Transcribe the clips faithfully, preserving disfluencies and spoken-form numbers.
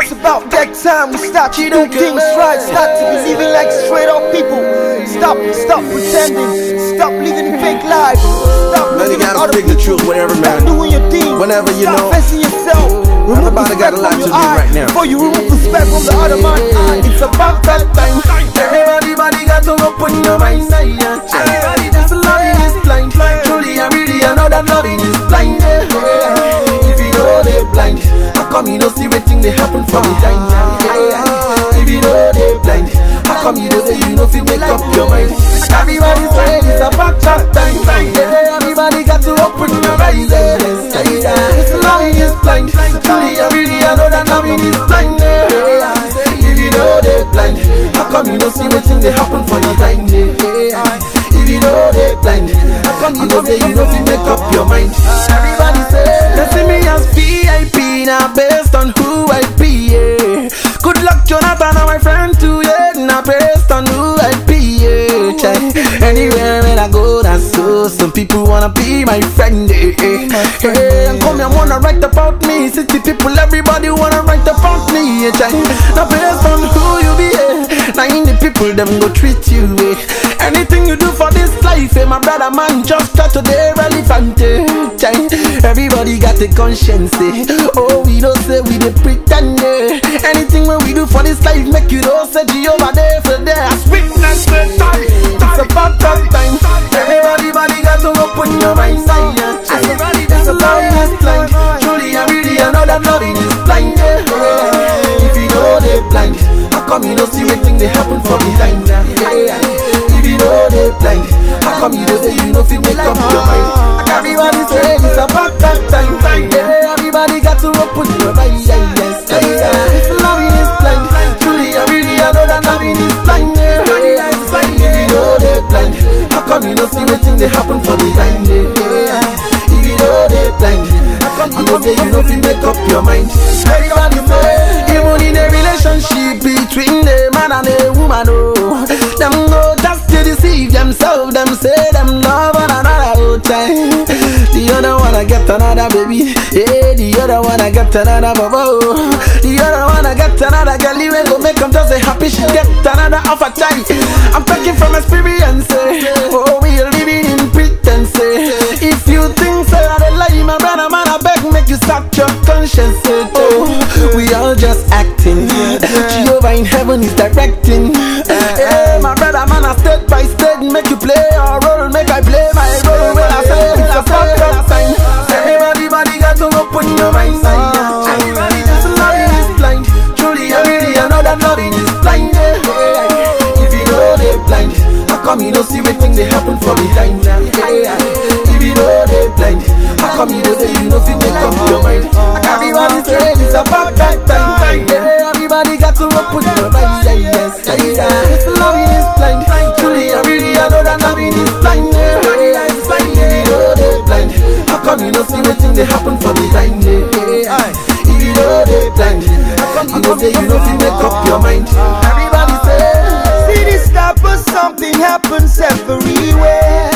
It's about that time we start to do things right. Start to believing like straight up people. Stop, stop pretending. Stop living fake lives. Stop Man, you living gotta other speak the people. truth, whatever, Stop man. doing your thing. Whenever you Stop know. facing yourself. Remove Everybody got a respect lot from to your do eye right now. before you remove respect from the other man. It's about that time. Everybody, body got to open your mind. Everybody, this loving is blind. Truly, I really I know that loving is blind. If you know they blind, how come you don't see what thing they happen for me? If you know they blind, how come you don't say you know if you make up your mind? Everybody saying it's about that time. Everybody got to open your eyes. This loving is blind. Truly, I really I know that loving is blind. If you know they blind, how come you don't see what thing they happen for you? If you know they blind, how come you don't say you know if you make up your mind? Everybody say they see me as V I P now based on who I be. Yeah. Good luck, Jonathan, and my friend too. Yeah, now based on who I be. Yeah. Anywhere when I go, that's so. Some people wanna be my friend. Yeah. Hey, and come and wanna write about me. City people, everybody wanna write about me. Yeah. Now based on who you be. Yeah. Now in the people them go treat you. Yeah. Anything you do for this life, eh, my brother man, just try to be relevant. Eh. Everybody got a conscience. Eh. Oh, we don't say we dey pretend. Eh. Anything when we do for this life, make you know say Jehovah there for there. As witness the time, it's about that time. Everybody, body got to open your mind. Everybody, that's a loving is blind. Truly, I really I know that loving is blind. Eh. If you know they blind, how come you don't see what thing they happen for behind? If you know they blind, how come you don't say you know if you make up your mind? Everybody say it's about that time. Yeah, everybody got to open your mind. Yes, this loving is blind. Truly, I really I know that loving is blind. If you know they blind, how come you don't see what thing they happen for behind? If you know they blind, how come you don't say you know if you make up your mind? Everybody say, even in a relationship between the man and the woman, oh, them go just to deceive themselves. Them say them love one another time. The other one I get another baby. Yeah, the other one I get another bubble. The other one I get another girl. We go make them just say happy. She get another half a time. I'm talking from experience. Eh. Oh, we are living in pretense. Eh. If you think so, I don't lie, my brother man, I beg make you stop your conscience. Eh. Oh, we all just acting. Jehovah in heaven is directing. Hey, my brother man, I step by step, make you play your role, make I play my role. When I say it's a fuck up time, everybody, body got to open your mind. Everybody, this loving is blind. Truly, I really I know that loving is blind. If you know they blind, how come you don't see what thing they happen for behind? If you know they blind, how come you don't say you know if you make up your mind? Everybody say it's about that time. Everybody got to open your mind. Yes, this loving is blind. Truly, I really I know that loving is blind. If you know they blind, how come you don't see what thing they happen for behind? If you know they blind, how come you don't say you know if you make up your mind? Everybody say, See this type of something happens everywhere.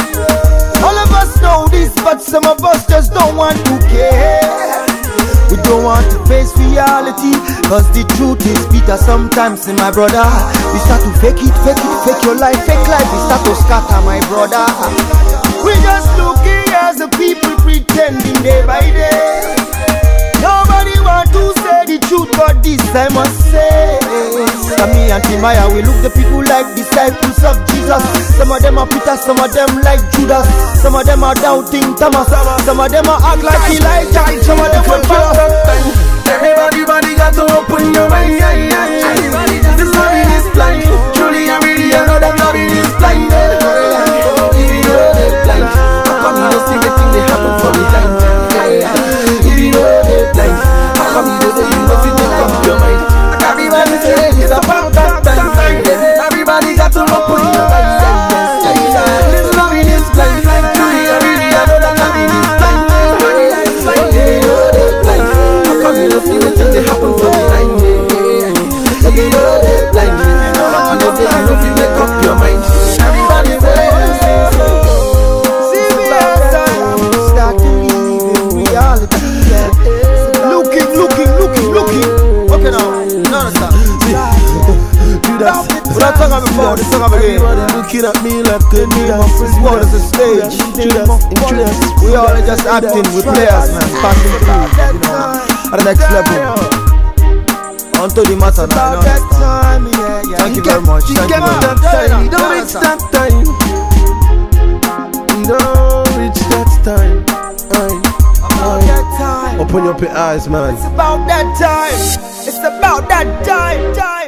All of us know this, but some of us just don't want to care. We don't want to face reality, cause the truth is bitter sometimes, in my brother. We start to fake it, fake it, fake your life, fake life. We start to scatter, my brother. We just looking as the people pretending day by day. Nobody want to say the truth, but this I must say. Sammy and Timaya, we look the people like disciples of Jesus. Some of them are Peter, some of them like Judas. Some of them are doubting Thomas. Some of them are act like Elijah. Some of them are everybody, body got to open your mind. This loving is blind. Truly, I really I know that loving is blind. If you know they blind, how come you don't see the thing they happen for me? If you know they blind, how come you don't say you know if you make up your mind? Everybody say it's about that time. Everybody got to open your mind. This loving is blind. Truly, I really I know that loving is blind. If you know song of the game. Everybody looking at me like a nigga. This world is a stage. We all are just acting with players, man. Passing through, you know, at the next level. On to the matter now, you understand? Thank you very much. Thank you very much. Don't reach that time. Don't reach that time. About that time. Open up your eyes, man. It's about that time. It's about that time. time.